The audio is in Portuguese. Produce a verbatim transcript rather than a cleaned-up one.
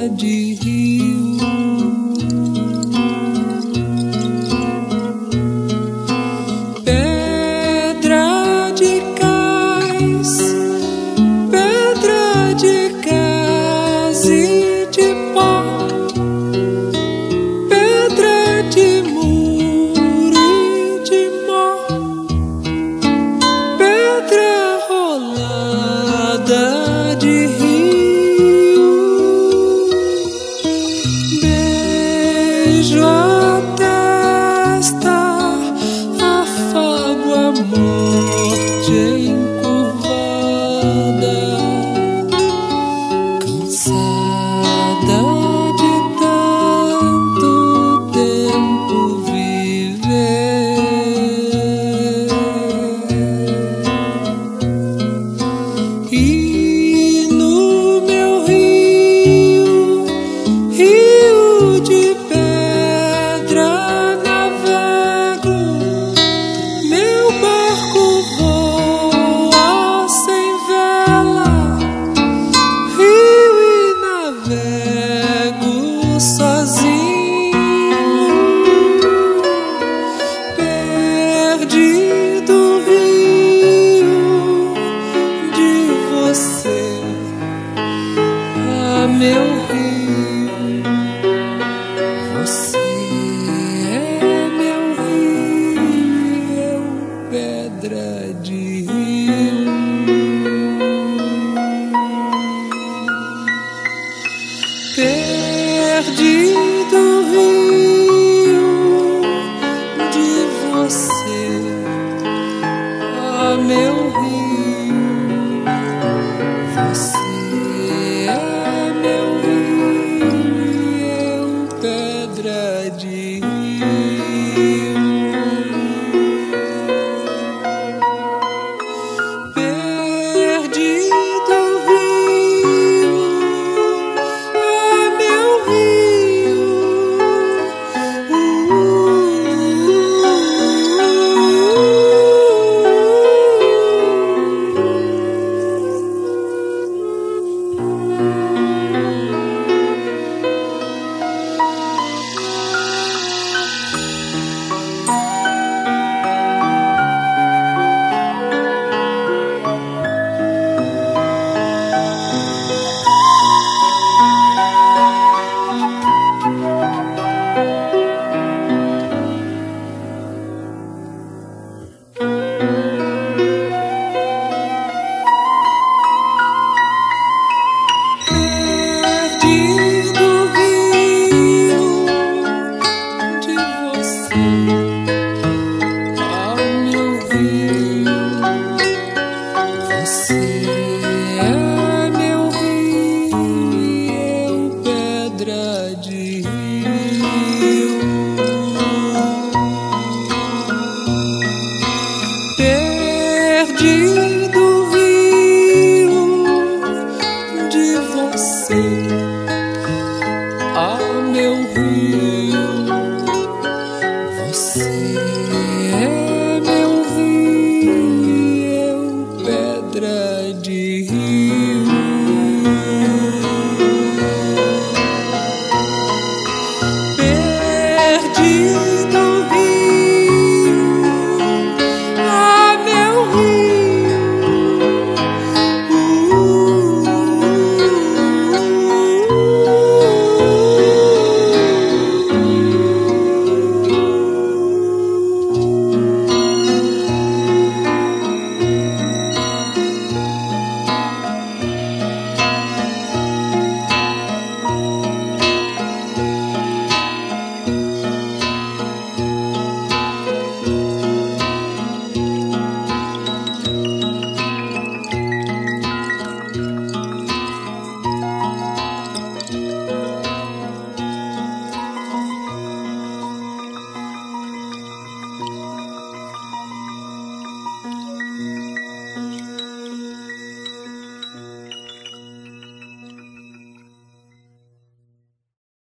de rio. Pedra de cais, pedra de cais e de pó, pedra de muro e de mó, pedra rolada de rio. Beijo a testa, afago a morte encurvada, cansada de tanto tempo viver. E no meu rio, rio de pedra navego, meu barco voa sem vela, rio e navego sozinho, perdido rio de você, ah, meu rio, você é meu rio e eu pedra de rio. Perdido rio de você, ah, meu rio, você é meu rio e eu pedra de rio. Perdido rio, ah, meu rio, perdido rio de você, ah, meu rio, você é meu rio e eu pedra de rio. Perdido rio de você,